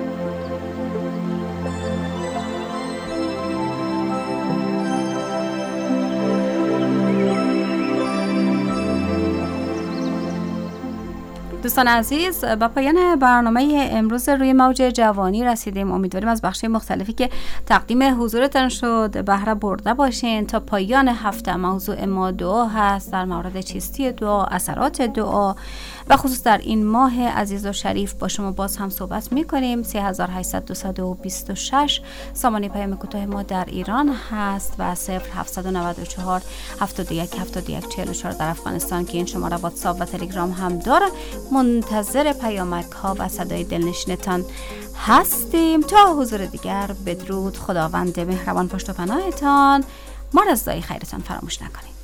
دوستان عزیز، با پایان برنامه امروز روی موج جوانی رسیدیم. امیدواریم از بخش مختلفی که تقدیم حضورتان شد بهره برده باشین. تا پایان هفته موضوع ما دعا هست، در مورد چیستی دعا، اثرات دعا و خصوص در این ماه عزیز و شریف با شما باز هم صحبت میکنیم. سه هزار و هشتصد و بیست و شش سامانه پیام کوتاه ما در ایران هست و صفر هفتصد و نود و چهار هفتاد و یک هفتاد و یک چهل و چهار در افغانستان که این شماره واتساپ و تلگرام هم داره. منتظر پیامک ها و صدای دلنشینتان هستیم. تا حضور دیگر بدرود. خداوند مهربان پشت و پناهتان. ما رضای خیرتان فراموش نکنید.